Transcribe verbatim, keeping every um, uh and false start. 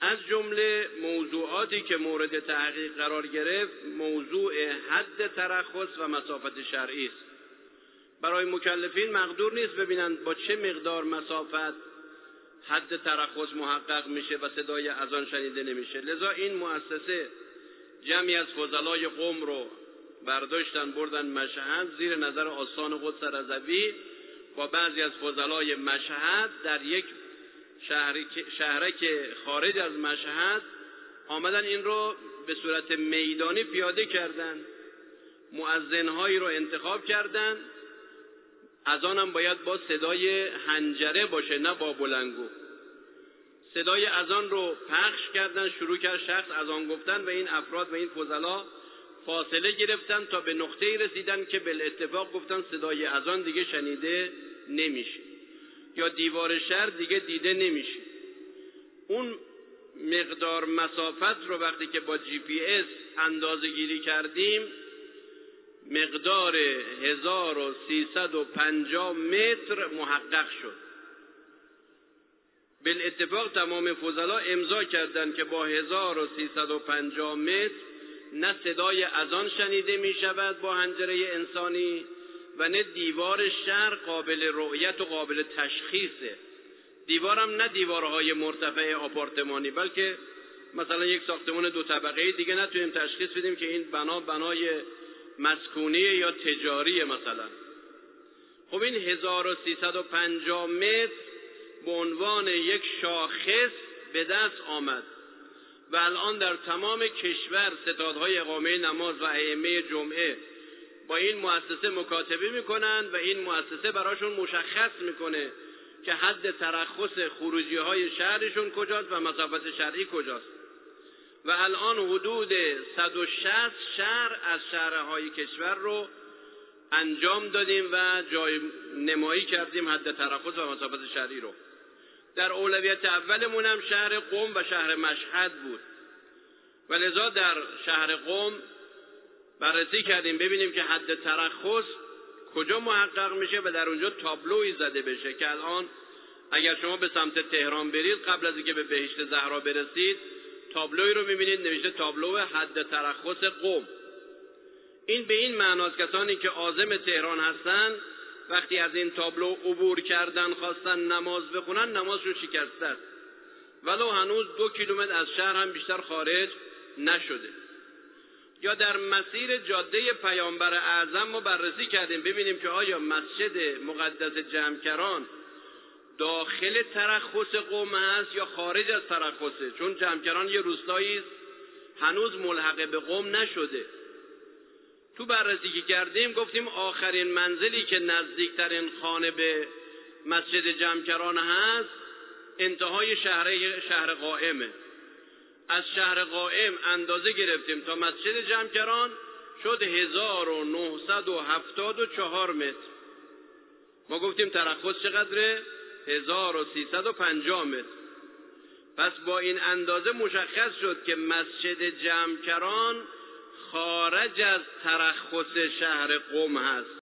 از جمله موضوعاتی که مورد تحقیق قرار گرفت موضوع حد ترخص و مسافت شرعی است. برای مکلفین مقدور نیست ببینند با چه مقدار مسافت حد ترخص محقق میشه و صدای اذان شنیده نمیشه. لذا این مؤسسه جمعی از فضلای قم رو برداشتن بردن مشهد زیر نظر آستان قدس رضوی با بعضی از فضلای مشهد در یک شهرک خارج از مشهد آمدن این رو به صورت میدانی پیاده کردن. مؤذنهایی رو انتخاب کردن، اذان هم باید با صدای حنجره باشه نه با بلنگو. صدای اذان رو پخش کردن، شروع کرد شخص اذان گفتن و این افراد و این فضلا فاصله گرفتن تا به نقطه‌ای رسیدن که بالاتفاق گفتن صدای اذان دیگه شنیده نمیشه یا دیوار شهر دیگه دیده نمیشه. اون مقدار مسافت رو وقتی که با جی پی اس اندازه گیری کردیم مقدار هزار و سیصد و پنجاه متر محقق شد. بالاتفاق تمام فضلا امضا کردند که با هزار و سیصد و پنجاه متر نه صدای اذان شنیده می شود با حنجره انسانی و نه دیوار شهر قابل رؤیت و قابل تشخیصه. دیوارم نه دیوارهای مرتفع آپارتمانی، بلکه مثلا یک ساختمان دو طبقه‌ای دیگه نتونیم تشخیص بدیم که این بنا بنای مسکونی یا تجاری مثلا. خب این هزار و سیصد و پنجاه متر به عنوان یک شاخص به دست آمد و الان در تمام کشور ستادهای اقامه نماز و ائمه جمعه با این مؤسسه مکاتبه میکنن و این مؤسسه براشون مشخص میکنه که حد ترخص خروجی های شهرشون کجاست و مسافت شرعی کجاست. و الان حدود صد و شصت شهر از شهرهای کشور رو انجام دادیم و جای نمایی کردیم حد ترخص و مسافت شرعی رو. در اولویت اولمون هم شهر قم و شهر مشهد بود و لذا در شهر قم بررسی کردیم ببینیم که حد ترخص کجا محقق میشه و در اونجا تابلوی زده بشه که الان اگر شما به سمت تهران برید قبل از اینکه به بهشت زهرا برسید تابلوی رو میبینید نوشته تابلو حد ترخص قم. این به این معناست کسانی که عازم تهران هستن وقتی از این تابلو عبور کردن خواستن نماز بخونن نمازشون شکسته است ولو هنوز دو کیلومتر از شهر هم بیشتر خارج نشده. یا در مسیر جاده پیامبر اعظم ما بررسی کردیم ببینیم که آیا مسجد مقدس جمکران داخل ترخص قم هست یا خارج از ترخصه، چون جمکران یه روستایی است هنوز ملحق به قم نشده. تو بررسی که کردیم گفتیم آخرین منزلی که نزدیکترین خانه به مسجد جمکران هست انتهای شهر شهر قائمه. از شهر قائم اندازه گرفتیم تا مسجد جمکران شد هزار و نهصد و هفتاد و چهار متر. ما گفتیم ترخص چقدره؟ هزار و سیصد و پنجاه متر. پس با این اندازه مشخص شد که مسجد جمکران خارج از ترخص شهر قم هست.